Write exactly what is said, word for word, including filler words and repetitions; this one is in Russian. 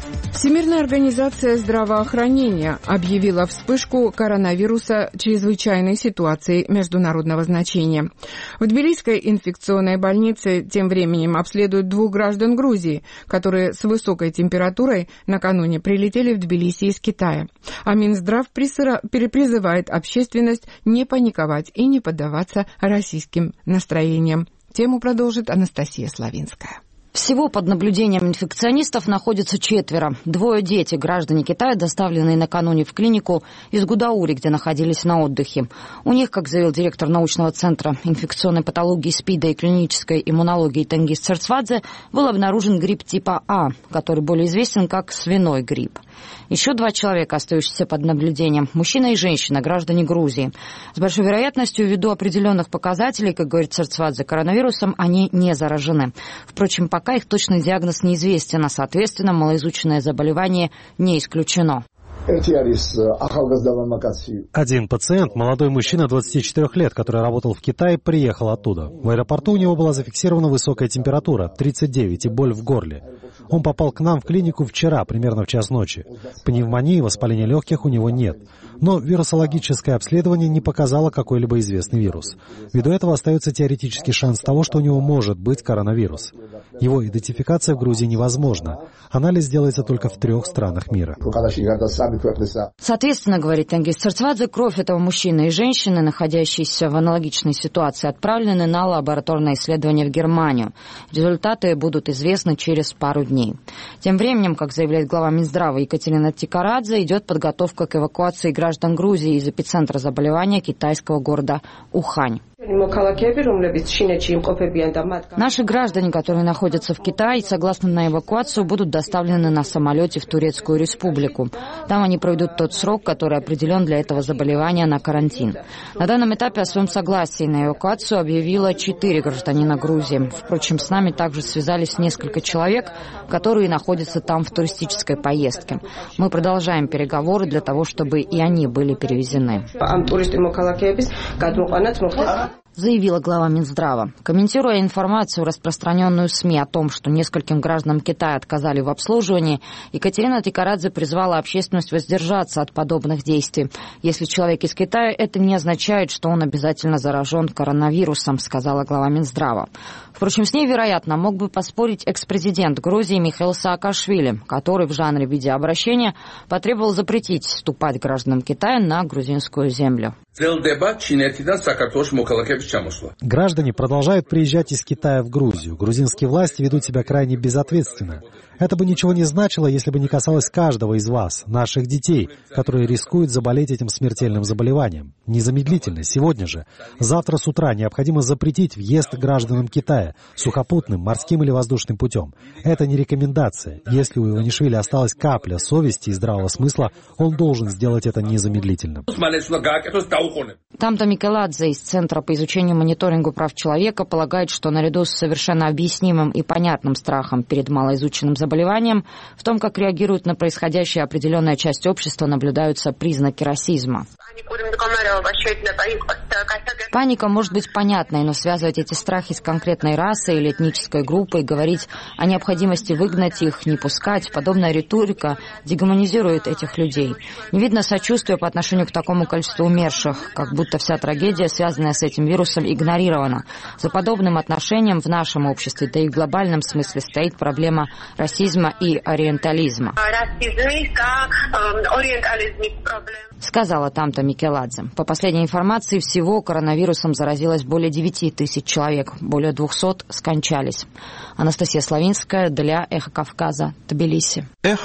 Всемирная организация здравоохранения объявила вспышку коронавируса чрезвычайной ситуации международного значения. В Тбилисской инфекционной больнице тем временем обследуют двух граждан Грузии, которые с высокой температурой накануне прилетели в Тбилиси из Китая. А Минздрав призывает общественность не паниковать и не поддаваться российским настроениям. Тему продолжит Анастасия Славинская. Всего под наблюдением инфекционистов находится четверо. Двое дети, граждане Китая, доставленные накануне в клинику из Гудаури, где находились на отдыхе. У них, как заявил директор научного центра инфекционной патологии СПИДа и клинической иммунологии Тенгиз Церцвадзе, был обнаружен грипп типа А, который более известен как свиной грипп. Еще два человека, остающиеся под наблюдением, мужчина и женщина, граждане Грузии. С большой вероятностью, ввиду определенных показателей, как говорит Церцвадзе, коронавирусом они не заражены. Впрочем, пока Пока их точный диагноз неизвестен, а, соответственно, малоизученное заболевание не исключено. Один пациент, молодой мужчина двадцати четырёх лет, который работал в Китае, приехал оттуда. В аэропорту у него была зафиксирована высокая температура, тридцать девять, и боль в горле. Он попал к нам в клинику вчера, примерно в час ночи. Пневмонии и воспаления легких у него нет. Но вирусологическое обследование не показало какой-либо известный вирус. Ввиду этого остается теоретический шанс того, что у него может быть коронавирус. Его идентификация в Грузии невозможна. Анализ делается только в трех странах мира. Соответственно, говорит Тенгиз Церцвадзе, кровь этого мужчины и женщины, находящиеся в аналогичной ситуации, отправлены на лабораторное исследование в Германию. Результаты будут известны через пару дней. Тем временем, как заявляет глава Минздрава Екатерина Тикарадзе, идет подготовка к эвакуации граждан Грузии из эпицентра заболевания китайского города Ухань. Наши граждане, которые находятся в Китае, согласно на эвакуацию, будут доставлены на самолете в Турецкую республику. Там они пройдут тот срок, который определен для этого заболевания, на карантин. На данном этапе о своем согласии на эвакуацию объявило четыре гражданина Грузии. Впрочем, с нами также связались несколько человек, которые находятся там в туристической поездке. Мы продолжаем переговоры для того, чтобы и они были перевезены, заявила глава Минздрава. Комментируя информацию, распространенную СМИ о том, что нескольким гражданам Китая отказали в обслуживании, Екатерина Тикарадзе призвала общественность воздержаться от подобных действий. Если человек из Китая, это не означает, что он обязательно заражен коронавирусом, сказала глава Минздрава. Впрочем, с ней, вероятно, мог бы поспорить экс-президент Грузии Михаил Саакашвили, который в жанре видеообращения потребовал запретить вступать гражданам Китая на грузинскую землю. Граждане продолжают приезжать из Китая в Грузию. Грузинские власти ведут себя крайне безответственно. Это бы ничего не значило, если бы не касалось каждого из вас, наших детей, которые рискуют заболеть этим смертельным заболеванием. Незамедлительно, сегодня же, завтра с утра необходимо запретить въезд гражданам Китая сухопутным, морским или воздушным путем. Это не рекомендация. Если у Иванишвили осталась капля совести и здравого смысла, он должен сделать это незамедлительно. Тамта Микеладзе из Центра по изучению мониторингу прав человека полагает, что наряду с совершенно объяснимым и понятным страхом перед малоизученным заболеванием, в том, как реагирует на происходящее определенная часть общества, наблюдаются признаки расизма. Паника может быть понятной, но связывать эти страхи с конкретной расой или этнической группой, говорить о необходимости выгнать их, не пускать, подобная риторика дегуманизирует этих людей. Не видно сочувствия по отношению к такому количеству умерших, как будто вся трагедия, связанная с этим вирусом, игнорирована. За подобным отношением в нашем обществе, да и в глобальном смысле, стоит проблема расизма и ориентализма, сказала Тамта Микеладзе. По последней информации, всего коронавирусом заразилось более девяти тысяч человек, более двухсот скончались. Анастасия Славинская для Эхо Кавказа, Тбилиси. Эхо